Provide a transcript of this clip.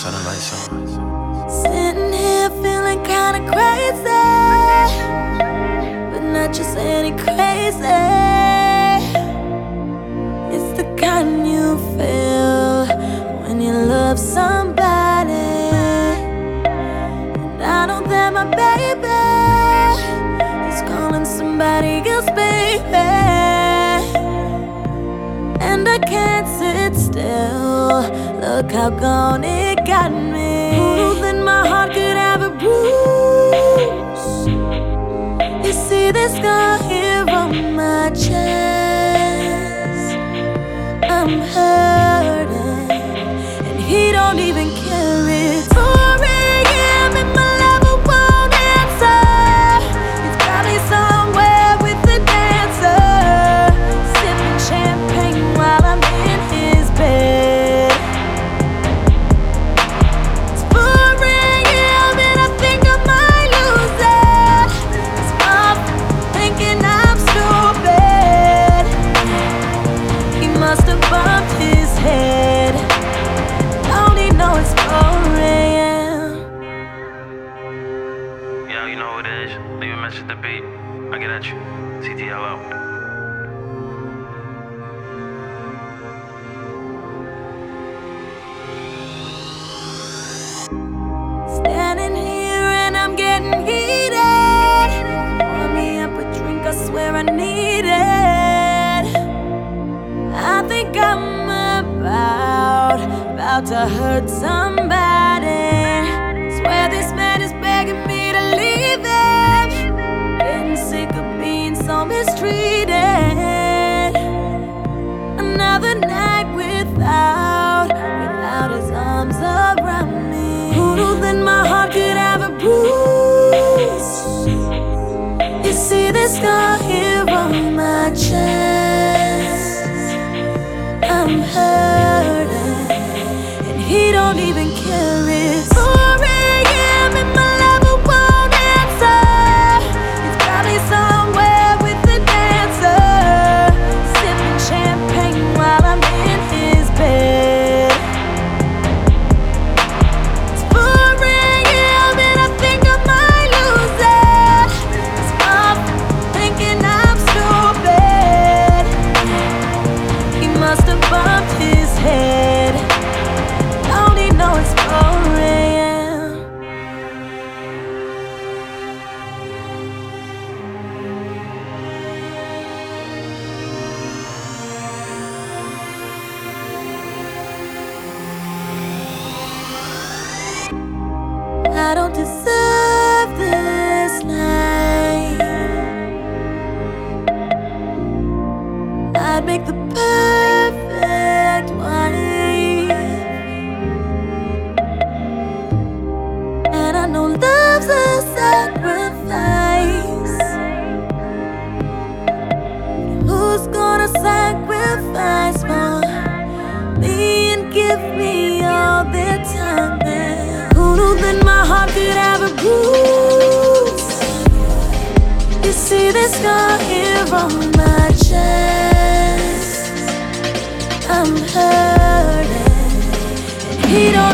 Turn the lights on. Sitting here feeling kinda crazy, but not just any crazy. It's the kind you feel when you love somebody. And I know that my baby is calling somebody else baby, and I can't sit still. Look how gone it got me. Who knew that my heart could have a bruise? You see this scar here on my chest. I'm hurting, and he don't even care. It's 4 a.m. and my lover won't answer. He's probably somewhere with the dancer, sipping champagne while I'm in his bed. It's 4 a.m. and I think I might lose it. It's I'm thinking I'm stupid. He must have bumped his head. Don't he know it's 4 a.m.? Yo, you know who it is. Leave a message to beat. I get at you. CTL out. Standing here and I'm getting heated. Pour me up a drink, I swear I need it. I think I'm about to hurt somebody. Swear this man is begging me to leave him. Getting sick of being so mistreated. Another night without his arms around me. Who knew that my heart could have a bruise? You see this scar here on my chest. I'm hurting, and he don't even care. It's 4 a.m. and my lover won't answer. He's probably somewhere with the dancer, sipping champagne while I'm in his bed. It's 4 a.m. and I think I might lose it. 'Cause I'm thinking I'm stupid. He must have bumped his head. Don't he know it's 4 a.m.? I don't deserve this night. I'd make the perfect wife, and I know love's a sacrifice. Who's gonna sacrifice for me and give me all their time? Then who knew that my heart could have a bruise? You see this scar here on my chest. I'm hurting, and he don't